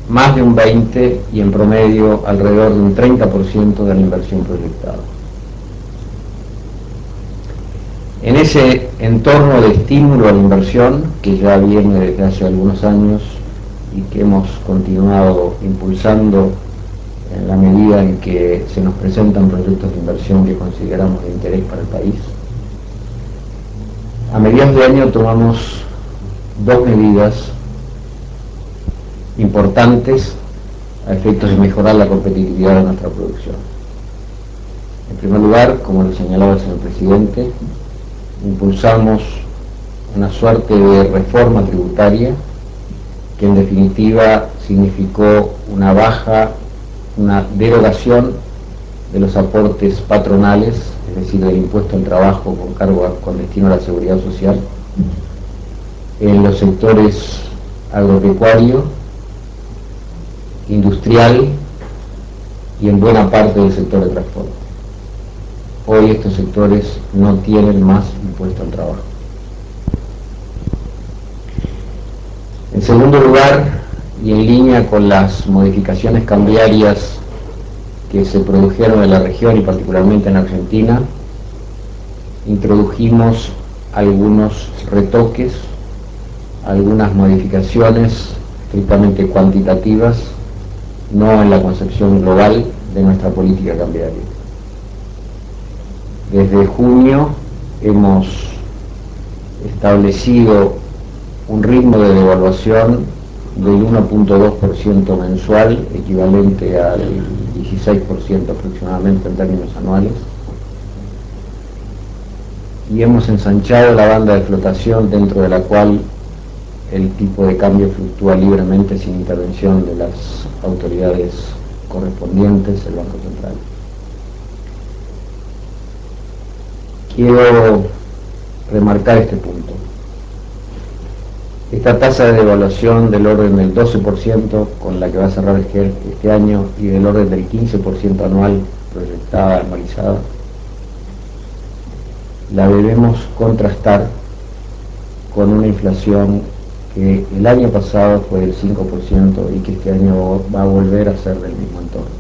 más de un 20% y en promedio alrededor de un 30% de la inversión proyectada. En ese entorno de estímulo a la inversión, que ya viene desde hace algunos años y que hemos continuado impulsando en la medida en que se nos presentan proyectos de inversión que consideramos de interés para el país, a mediados de año tomamos dos medidas importantes a efectos de mejorar la competitividad de nuestra producción. En primer lugar, como lo señalaba el señor presidente, impulsamos una suerte de reforma tributaria que en definitiva significó una derogación de los aportes patronales, es decir, del impuesto al trabajo con destino a la seguridad social, en los sectores agropecuario, industrial y en buena parte del sector de transporte. Hoy estos sectores no tienen más impuesto al trabajo. En segundo lugar, y en línea con las modificaciones cambiarias que se produjeron en la región y particularmente en Argentina, introdujimos algunos retoques, algunas modificaciones estrictamente cuantitativas, no en la concepción global de nuestra política cambiaria. Desde junio hemos establecido un ritmo de devaluación del 1.2% mensual, equivalente al 16% aproximadamente en términos anuales, y hemos ensanchado la banda de flotación dentro de la cual el tipo de cambio fluctúa libremente sin intervención de las autoridades correspondientes, el Banco Central. Quiero remarcar este punto. Esta tasa de devaluación del orden del 12% con la que va a cerrar este año y del orden del 15% anual proyectada, anualizada, la debemos contrastar con una inflación que el año pasado fue del 5% y que este año va a volver a ser del mismo entorno.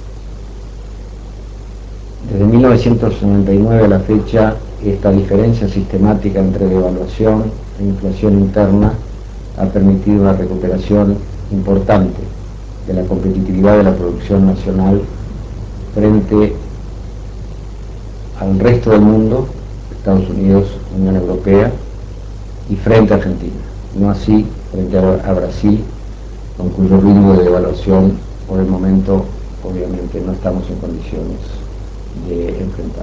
Desde 1999 a la fecha, esta diferencia sistemática entre devaluación e inflación interna ha permitido una recuperación importante de la competitividad de la producción nacional frente al resto del mundo, Estados Unidos, Unión Europea, y frente a Argentina, no así frente a Brasil, con cuyo ritmo de devaluación por el momento obviamente no estamos en condiciones de enfrentar.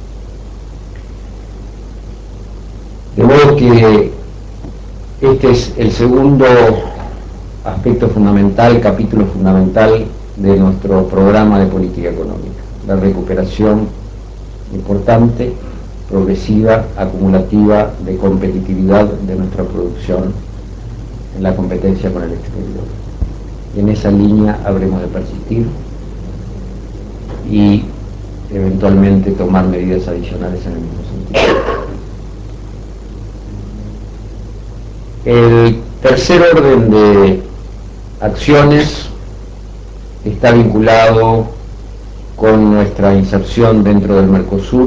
De modo que este es el segundo aspecto fundamental, capítulo fundamental de nuestro programa de política económica, la recuperación importante, progresiva, acumulativa de competitividad de nuestra producción en la competencia con el exterior. Y en esa línea habremos de persistir y eventualmente tomar medidas adicionales en el mismo sentido. El tercer orden de acciones está vinculado con nuestra inserción dentro del Mercosur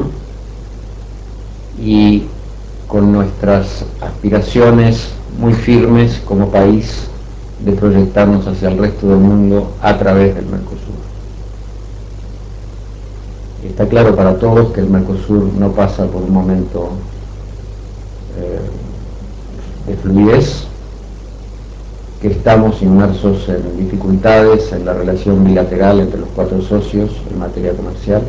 y con nuestras aspiraciones muy firmes como país de proyectarnos hacia el resto del mundo a través del Mercosur. Está claro para todos que el Mercosur no pasa por un momento de fluidez, que estamos inmersos en dificultades en la relación bilateral entre los cuatro socios en materia comercial.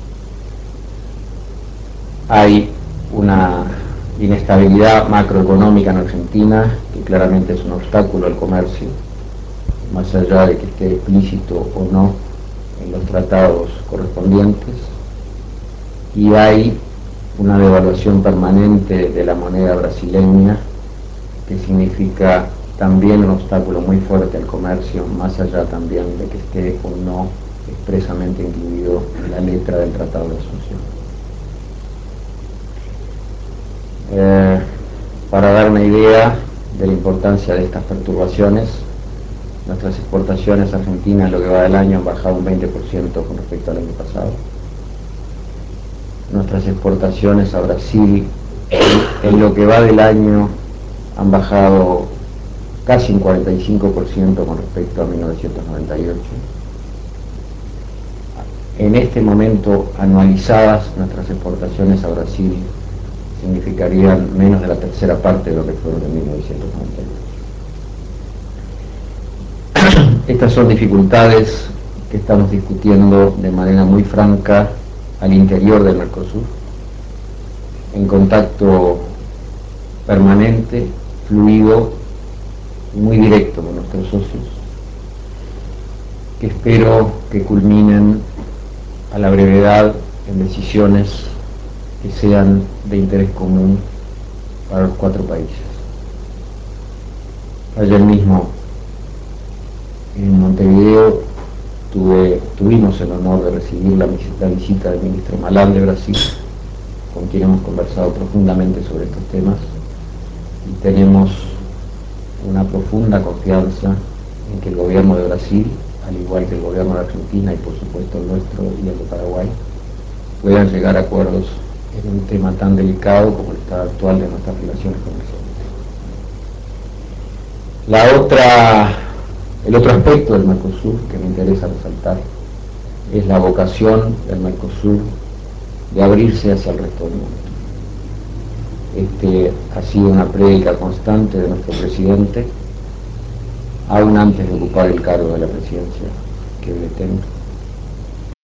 Hay una inestabilidad macroeconómica en Argentina que claramente es un obstáculo al comercio, más allá de que esté explícito o no en los tratados correspondientes, y hay una devaluación permanente de la moneda brasileña que significa también un obstáculo muy fuerte al comercio, más allá también de que esté o no expresamente incluido en la letra del Tratado de Asunción. Para dar una idea de la importancia de estas perturbaciones, nuestras exportaciones a Argentina en lo que va del año han bajado un 20% con respecto al año pasado. Nuestras exportaciones a Brasil en lo que va del año han bajado casi un 45% con respecto a 1998. En este momento, anualizadas, nuestras exportaciones a Brasil significarían menos de la tercera parte de lo que fueron en 1998. Estas son dificultades que estamos discutiendo de manera muy franca al interior del Mercosur, en contacto permanente, fluido y muy directo con nuestros socios, que espero que culminen a la brevedad en decisiones que sean de interés común para los 4 países. Ayer mismo en Montevideo tuvimos el honor de recibir la visita del ministro Malan de Brasil, con quien hemos conversado profundamente sobre estos temas, y tenemos una profunda confianza en que el gobierno de Brasil, al igual que el gobierno de Argentina y por supuesto el nuestro y el de Paraguay, puedan llegar a acuerdos en un tema tan delicado como el estado actual de nuestras relaciones comerciales. El otro aspecto del Mercosur que me interesa resaltar es la vocación del Mercosur de abrirse hacia el resto del mundo. Ha sido una prédica constante de nuestro presidente, aún antes de ocupar el cargo de la presidencia que hoy tengo.